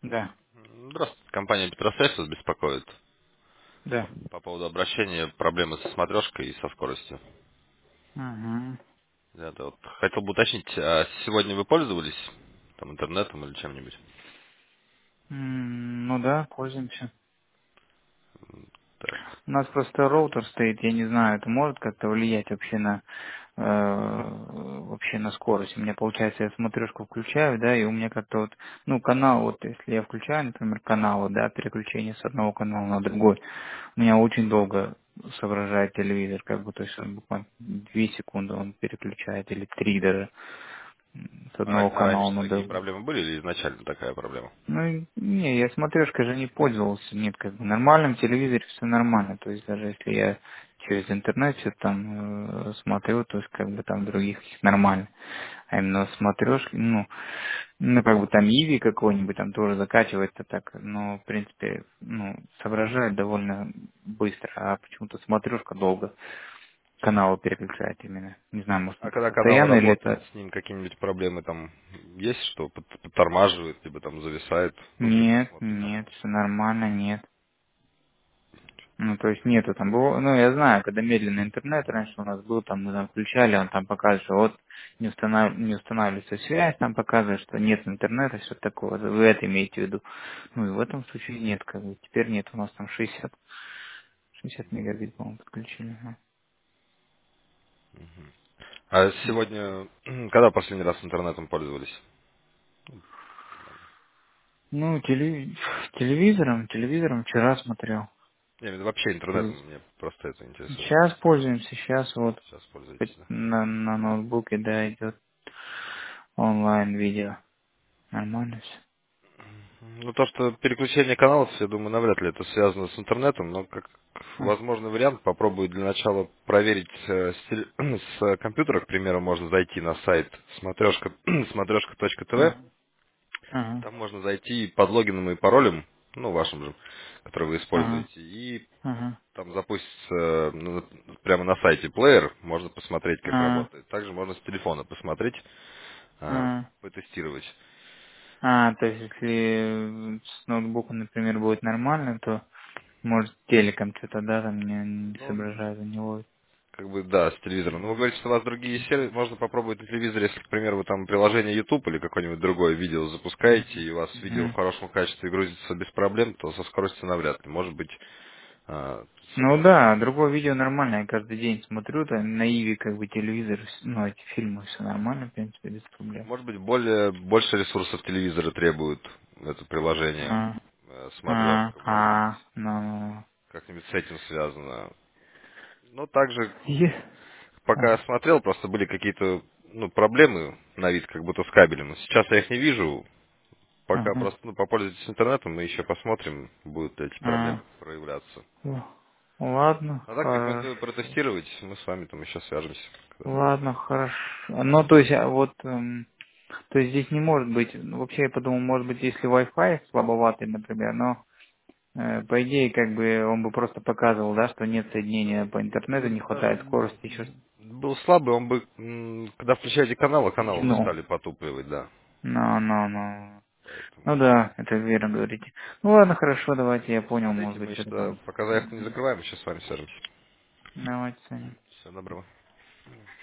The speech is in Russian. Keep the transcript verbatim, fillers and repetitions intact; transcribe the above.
Да, Здравствуйте, компания Петросвязь вас беспокоит да. по поводу обращения проблемы со смотрешкой и со скоростью. Угу. Это вот хотел бы уточнить, а сегодня вы пользовались там интернетом или чем-нибудь? Ну да, пользуемся. Так. У нас просто роутер стоит, я не знаю, это может как-то влиять вообще на э, вообще на скорость. У меня получается, я смотрешку включаю, да, и у меня как-то вот, ну, канал, вот если я включаю, например, канал, вот, да, переключение с одного канала на другой, у меня очень долго соображает телевизор, как бы, то есть он буквально две секунды он переключает, или три даже, м, с А, одного ра- а канала раньше на такие другой. проблемы были или изначально такая проблема? Ну, и- не, я смотрешкой же не пользовался, нет, как бы, в нормальном телевизоре все нормально, то есть даже если я через интернет все там э, смотрю, то есть как бы там других нормально, а именно смотрешки, ну, ну, как бы там Иви какой-нибудь там тоже закачивается так, но, в принципе, ну, соображает довольно быстро, а почему-то смотрешка долго каналы переключает именно. Не знаю, может А это когда канал постоянно или работает, это... с ним какие-нибудь проблемы там есть, что под- подтормаживает, либо там зависает, ну, когда Нет, смотрите? нет, все нормально, нет. Ну, то есть нету там, было, ну, я знаю, когда медленный интернет раньше у нас был, там, мы там включали, он там показывает, что вот не, установ... не устанавливается связь, там показывает, что нет интернета, что такое, вы это имеете в виду. Ну, и в этом случае нет, как бы, теперь нет, у нас там шестьдесят, шестьдесят мегабит, по-моему, подключили. Ага. А сегодня, когда последний раз интернетом пользовались? Ну, теле... телевизором, телевизором вчера смотрел. Я имею в виду вообще Телевизор. интернетом, мне просто это интересует. Сейчас пользуемся, сейчас вот Сейчас пользуетесь, хоть да? на, на ноутбуке, да, идет онлайн видео. Нормально все. Ну, то, что переключение каналов, я думаю, навряд ли это связано с интернетом, но как А, возможный вариант, попробую для начала проверить э, с, теле- с компьютера, к примеру, можно зайти на сайт смотрешка, смотрешка.тв, ага, ага, там можно зайти под логином и паролем, ну, вашим же, который вы ага, используете, и ага, там запустится э, ну, прямо на сайте плеер, можно посмотреть, как ага, работает. Также можно с телефона посмотреть, э, ага. потестировать. А, то есть если с ноутбуком, например, будет нормально, то может телеком что-то, да, там не, не Ну, соображает за него. как бы, да, с телевизором. Но вы говорите, что у вас другие сервисы, можно попробовать на телевизоре, если, к примеру, вы там приложение YouTube или какое-нибудь другое видео запускаете, и у вас видео в Мгм. хорошем качестве грузится без проблем, то со скоростью навряд ли. Может быть, а, с Ну этим, да, другое видео нормально, я каждый день смотрю, там на Иви как бы телевизор, ну эти фильмы все нормально, в принципе, без проблем. может быть, более, больше ресурсов телевизора требует это приложение, А, э, а, смотрешка. Может быть, а, ну, как-нибудь с этим связано. Но также, е- пока я а, смотрел, просто были какие-то ну, проблемы на вид, как будто с кабелем. Сейчас я их не вижу. Пока ага, просто ну, попользуйтесь интернетом, мы еще посмотрим, будут ли эти а, проблемы проявляться. о, ладно, А так хорошо. рекомендую протестировать, мы с вами там еще свяжемся. когда-нибудь. Ладно, хорошо. Ну, то есть, а вот, эм, то есть здесь не может быть, ну, вообще я подумал, может быть, если Wi-Fi слабоватый, например, но, э, по идее, как бы он бы просто показывал, да, что нет соединения по интернету, не хватает скорости, еще что-то. Был слабый, он бы, м, когда включаете каналы, каналы бы Ну, стали потупливать, да. ну, ну, ну. Поэтому Ну да, это верно говорите. Ну ладно, хорошо, давайте, я понял, может смотрите, быть, мы что-то что там. пока заявку не Мгм. закрываем, еще с вами свяжемся. Давайте, Саня. Всего доброго.